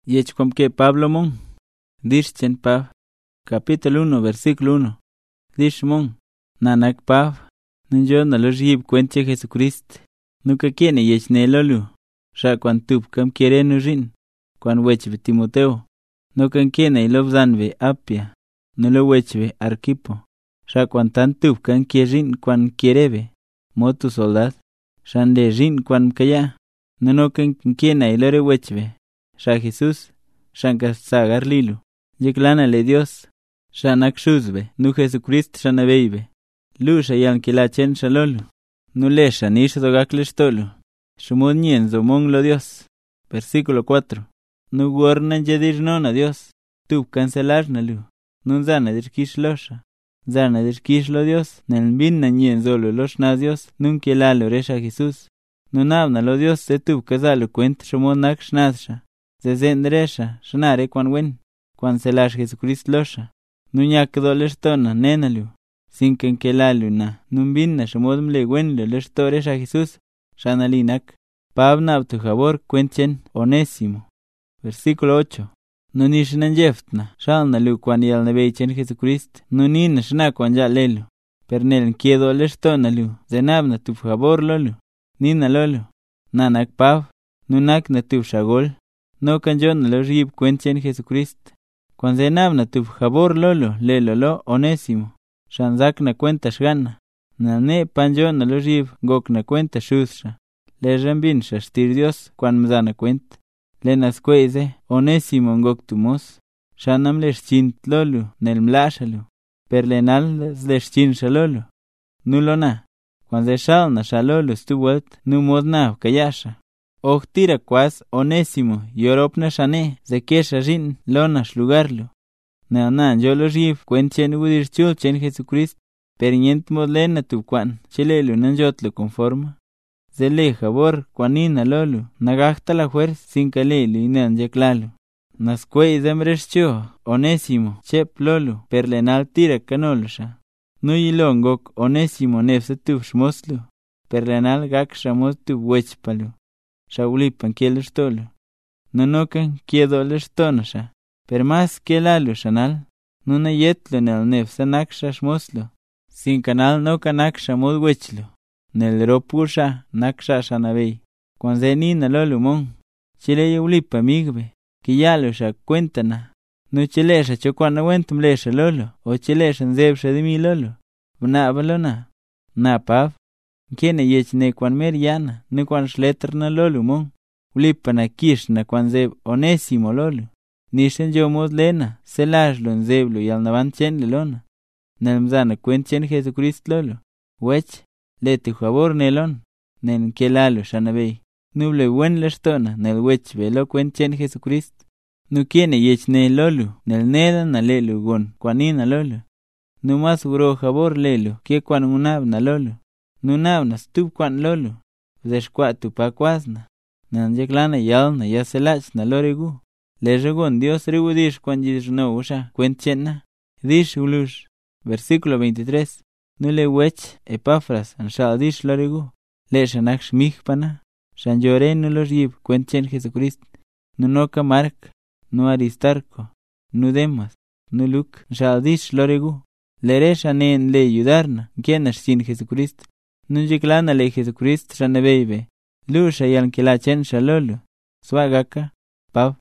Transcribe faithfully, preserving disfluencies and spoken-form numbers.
Yech que Pablo mon. Dish chen Pav. Capítulo uno, versículo uno. Dish mon. Nanak Pav. Ninjo na los yib cuente Jesucristo. Nunca quiere yech ne lolu. Ra cuan tup cam quiere no rin. Cuan wechbe Timoteo. No can quiere y lobzanbe Apia. No lo wechbe Arquipo. Ra cuan tan tup can quiere rin cuan quierebe. Motu soldad. Rande rin cuan kaya. No no can quiere y lore wechbe. Ra Jesús. Ranka sagar lilu. Yeklana le Dios. Ranak shuzbe. Nu Jesucristo ranabeibe. Lu shayan que la chen shalolu. Nu le shanish dogakles tolu. Shumunien zomon lo Dios. Versículo cuatro. Nu guornan yedir non a Dios. Tu cancelar nalu. Nun zana dirkish losha. Zana dirkish lo Dios. Nel bin nanien zolo los na Dios. Nun que la lo resha Jesús. Nun abna lo Dios se tu kazalo cuent shumon nak shnazsha. Zezen resha. Shnare kwan wen. Kwan selash Jesucristo losha. Nun yak dolestona nenalu. Sin que que la luna, nun binna shmodm le wen le lestores a Jesús, shanalinak, pabna tu jabor cuenchen onésimo. Versículo ocho. Nun ishnan jeftna, shalna lu quan yal nebeichen Jesucrist, nun in shna quan ya lelu. Pernel quiedo lestona lu, zenabna tu jabor lolu, nina lolu. Nanak pav, nunak na tu shagol, no canjon lo rib cuenchen Jesucrist. Quan zenabna tu jabor lolu, lelo lo onésimo. Shanzak na cuenta shgana. Na ne panjo na lo rib gok na cuenta shusha. Le rambin shastir Dios cuan mzana cuenta. Le nasqueze onésimo ngok tumos. Shanam le shchint lolu nel mlashalu. Per le nal le shchin shalolu. Nulo na. Cuan ze shal na shalolu stuwat nu modna kayasha. Och tira quas onésimo yorop na shane ze kesha rin lona shlugarlu. Na na yo lo rib cuenchen udir chul chen Jesucrist perient modlena tu cuan chelelu nan jotlo conforma zele jabor cuanina lolu nagachta la fuerza sin kalelu inan yeklalu nasquei zemrescho onésimo chep lolu perlenal tira canolsha no yilongok onésimo nefse tu shmoslu perlenal gak shamos tu wechpalu shaulipan kielstolu nonokan quiedo lestonasha. Per más que la lushanal, nuna yetlo nel nefsa naksha shmoslo. Sin canal no kanaksha modwechlo. Nel ropusha naksha shanabey. Cuan zenina lo lumon. Chile yulipa migbe. Que ya lusha cuentana. No chilesha chocuana wentum lesha lolo. O chilesha nzebsha de mi lolo. Vna balona. Na pav. Kiene yechne cuan meriana. Ne cuan shletrna lolo mon. Ulipa na kishna cuan zeb onésimo lolo. Nishen yo mos lena, selash lon zeblo y al navan chen lelona. Nelmzana cuen chen Jesucrist lolo. Wech, le tu favor nelon, nen kelalo shanabey. Nuble buen lestona, nel wech velo cuen chen Jesucrist. Nu quiene yech ne lolo, nel neda na lelo gon, cuanina lolo. Nu mas uro favor lelo, que cuan unabna lolo. Nu nabna stup cuan lolo, zeshkwa tu pa kwasna. Nan yeklana yalna ya selach na loregu. Le regon Dios regudish cuan yishno usha cuenchena. Dish ulush. Versículo veintitrés. No le wech Epafras an shal dish loregu. Le shanak shmigpana. Shan llore no los yib cuenchen Jesucrist. No noca Mark. No Aristarco. No Demas. No Luc. Shal dish loregu. Le re shanen le ayudarna. Quienash sin Jesucrist. No yiklana le Jesucrist shanebeibe. Lusha yan que la chen shalolo. Swagaka. Pav.